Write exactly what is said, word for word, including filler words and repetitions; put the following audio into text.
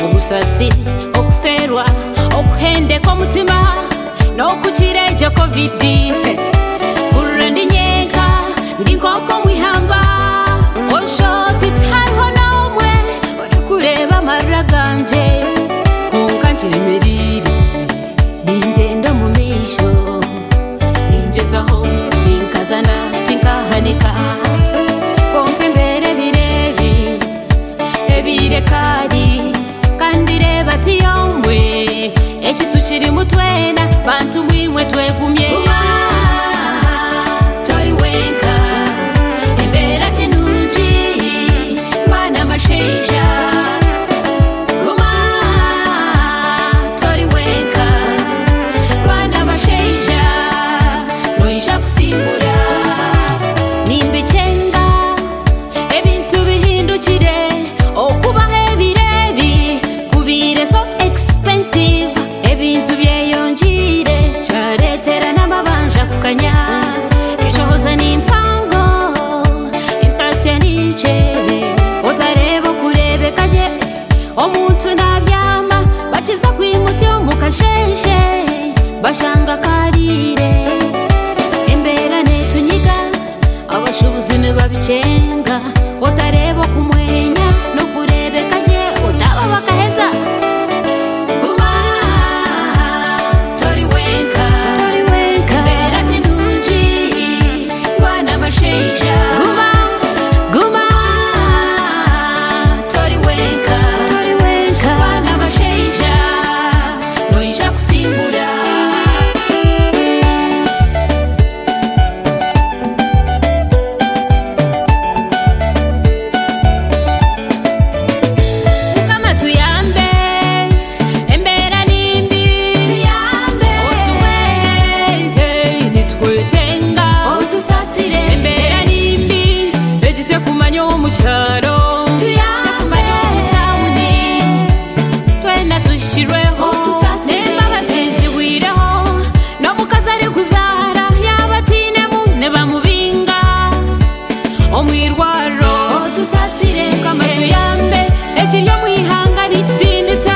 obusasi okuferwa okuhendeka omutima n'okukireja covid kurura ndi nyenka ndi nkoko mwihamba oshoti tihariho n'omwe uri kureba amarira ganje konka njemerire ningenda mu misho ningezaho ninkazana tinkahanika konka imbere birebi ebirekari kandi reba tiyomwe eki tukiri mutwena bantu mwimwe twegumye tori wenka embera tinungi bana masheja guma tori wenka bana masheja noisha kusimbura nimbichenga ebintu bihindukire okubaho ebirebi kubire so expensive ebintu byeyongire charetera n'amabanja kukanya eshohoza n'impango impressioniche utareba kurebeka je omuntu nabyama bakiza kwimutse omukasheshe bashanga karire embera netunyiga abashubuzi nebabichenga utareba kumwenya no kurebeka je utaba bakaheza Guma, guma, tori wenka, tori wenka, bana masheja, noisha kusimbura. Kama tuyambe, embera nimbi, tuyambe, otuwe, hey, nitwetenga, otusasire, embera nimbi, ejite kumanya omukyaro, tuyambe, omutawuni, twena tushirweho, n'embabazi ziwireho, n'omukazi ari kuzaara yabatinemu ne bamubinga omwirwaro otusasire kama tuyambe ekiri omwihanga n'ekitindisa